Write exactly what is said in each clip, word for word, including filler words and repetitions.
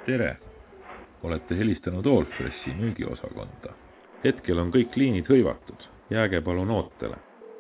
Tere! Olete helistanud Allfreshi müügiosakonda. Hetkel on kõik liinid hõivatud. Jääge palun ootele.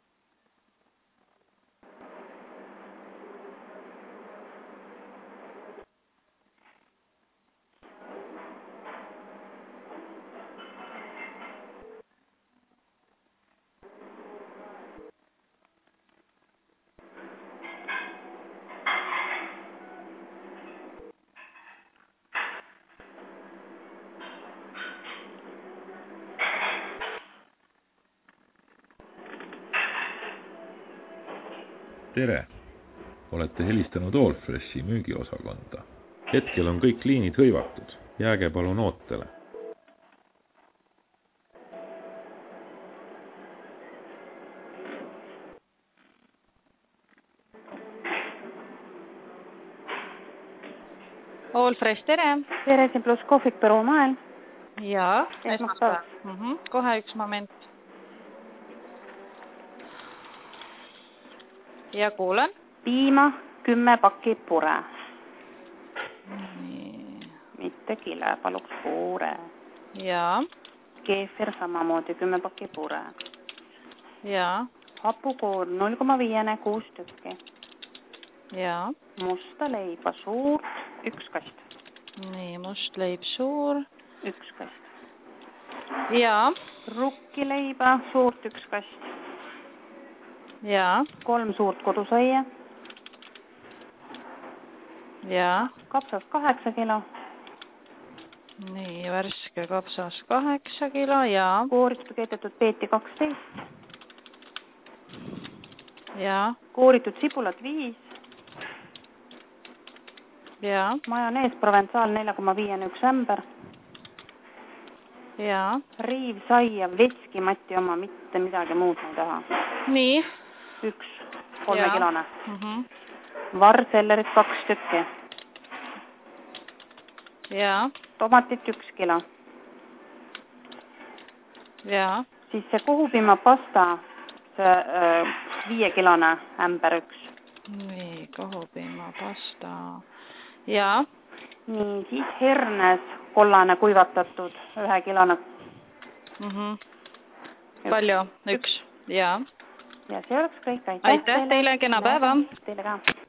Tere! Olete helistanud Allfreshi müügiosakonda. Hetkel on kõik liinid hõivatud. Jääge palun ootele. Allfresh, tere! Tere, siin pluss kohvik Põru mael. Jaa, Esmaspäev. mm -hmm. Kohe üks moment. Ja kuulen. Piima, kümme pakki pure. Nii. Mitte kile, paluks pure. Jaa. Keefir samamoodi, kümme pakki pure. Jaa. Hapukoor null koma viis, kuus tükki. Jaa. Musta leiba suurt, üks kast. Nii, must leib suur. Üks kast. Jaa. Rukkileiba suurt, üks kast. Jaa. Kolm suurt kodusaia. Jaa. Kapsas kaheksa kilo. Nii, värske kapsas kaheksa kilo, jaa. Kooritud keedetud peeti kaksteist. Jaa. Kooritud sibulat viis. Jaa. Majonees Provenzaal neli koma viis, üks ämber. Jaa. Riiv saia, veski Mati oma, mitte midagi muud ei taha. Nii. Üks, kolmekilone. Mm -hmm. Varsellerit kaks tükki. Jaa. Tomatit üks kilo. Jaa. Siis see kuhupiima pasta, see äh, viiekilone ämber üks. Nii, kohupiima pasta. Jaa. Nii, siis hernes kollane kuivatatud, ühekilone. Mm -hmm. Palju? Üks. Jaa. Ja see oleks kõik. Aitäh, Aitäh teile, kena päeva. Teile ka.